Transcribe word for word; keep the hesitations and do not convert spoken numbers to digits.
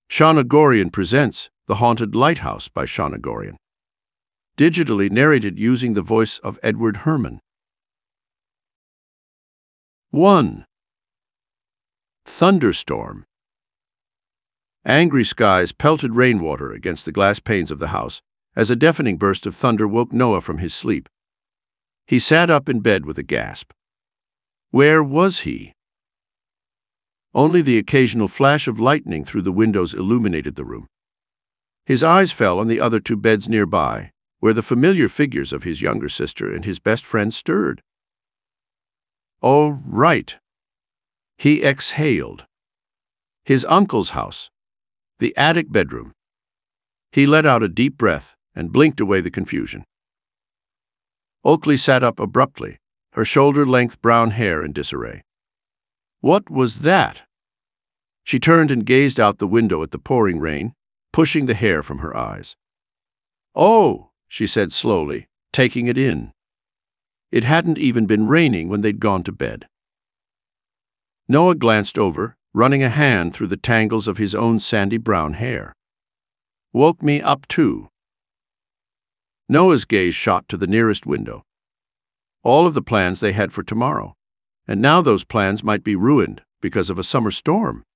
Shauna Gorian presents The Haunted Lighthouse by Shauna Gorian. Digitally narrated using the voice of Edward Herman. one. Thunderstorm. Angry skies pelted rainwater against the glass panes of the house as a deafening burst of thunder woke Noah from his sleep. He sat up in bed with a gasp. Where was he? Only the occasional flash of lightning through the windows illuminated the room. His eyes fell on the other two beds nearby, where the familiar figures of his younger sister and his best friend stirred. Oh, right. He exhaled. His uncle's house. The attic bedroom. He let out a deep breath and blinked away the confusion. Oakley sat up abruptly, her shoulder-length brown hair in disarray. What was that? She turned and gazed out the window at the pouring rain, pushing the hair from her eyes. Oh, she said slowly, taking it in. It hadn't even been raining when they'd gone to bed. Noah glanced over, running a hand through the tangles of his own sandy brown hair. Woke me up too. Noah's gaze shot to the nearest window. All of the plans they had for tomorrow. And now those plans might be ruined because of a summer storm.